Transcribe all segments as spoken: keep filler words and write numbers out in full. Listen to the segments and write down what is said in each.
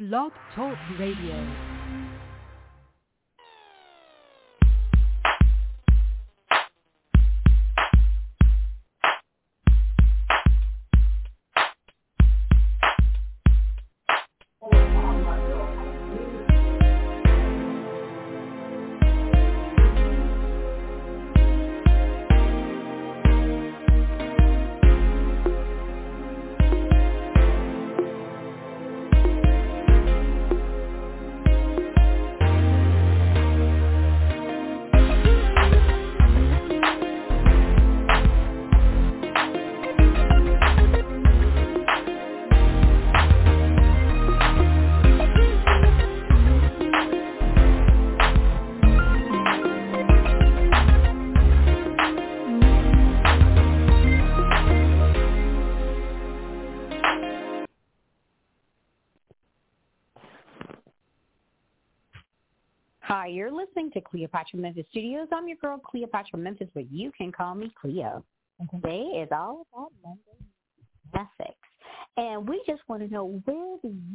Blog Talk Radio. Hi, you're listening to Cleopatra Memphis Studios. I'm your girl, Cleopatra Memphis, but you can call me Cleo. And today is all about Monday classics. And we just want to know, where do you...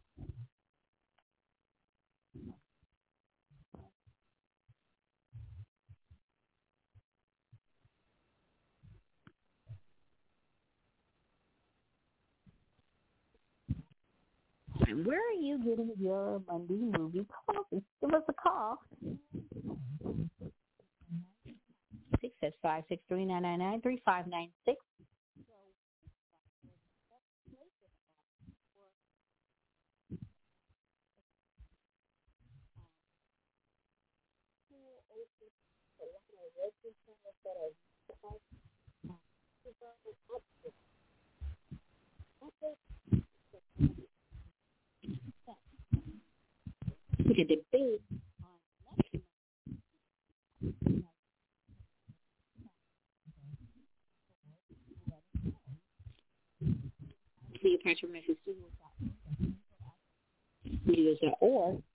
Where are you getting your Monday movie coffee? Give us a call. six six five, six three nine nine nine, three five nine six. We could debate. Cleopatra Memphis Studios dot org.